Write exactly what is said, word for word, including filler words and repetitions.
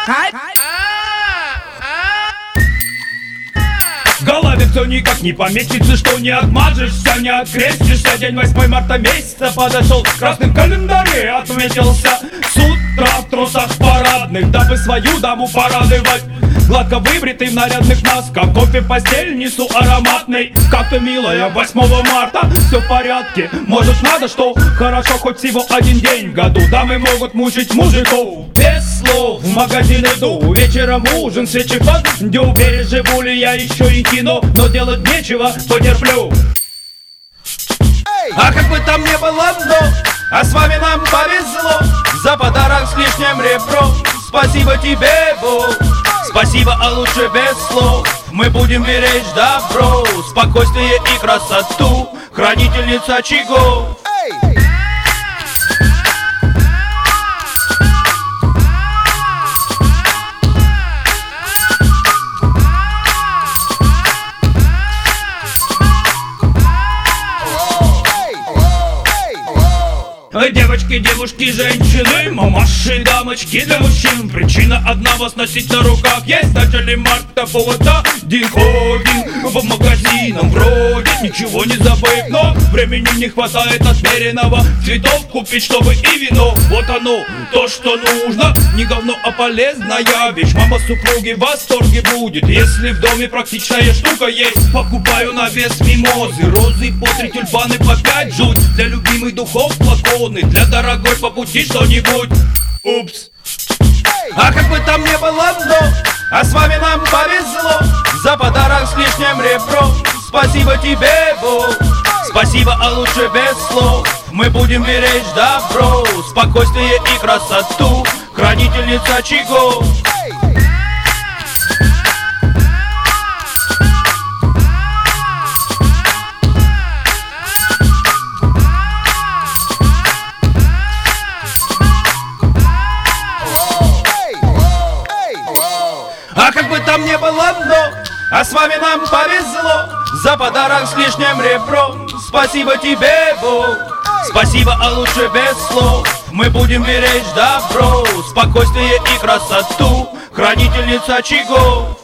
В голове все никак не поместится, что не отмажешься, не открестишься. День восьмое марта месяца подошел, в красном календаре отметился. С утра в трусах парадных, дабы свою даму порадовать. Гладко выбритый в нарядных масках, кофе в постель несу ароматный. Как ты, милая, восьмого марта, все в порядке, может надо, что хорошо хоть всего один день в году. Дамы могут мучить мужиков, без слов в магазин иду. Вечером ужин, свечи под дню. Переживу ли я еще и кино, но делать нечего, потерплю. А как бы там не было, но а с вами нам повезло. За подарок с лишним ребром спасибо тебе, Бог. Спасибо, а лучше без слов. Мы будем беречь добро, спокойствие и красоту, хранительница очагов. Девочки, девушки, женщины, мамаши, дамочки для мужчин. Причина одна: вас носить на руках. Есть в начале марта повод один. Ходим по магазинам, вроде ничего не забыв, но времени не хватает отмеренного. Цветов купить, чтобы и вино. Вот оно, то, что нужно. Не говно, а полезная вещь. Мама супруги в восторге будет, если в доме практичная штука есть. Покупаю на вес мимозы, розы по три, тюльпаны по пять, жуть. Для любимых духов флаконы, для дорогой по пути что-нибудь. Упс. А как бы там не было, но а с вами нам повезло. За подарок с лишним ребром спасибо тебе, Бог. Спасибо, а лучше без слов. Мы будем беречь добро, спокойствие и красоту, хранительница очагов. А как бы там не было, но а с вами нам повезло. За подарок с лишним ребром спасибо тебе, Бог. Спасибо, а лучше без слов. Мы будем беречь добро, спокойствие и красоту, хранительница очагов.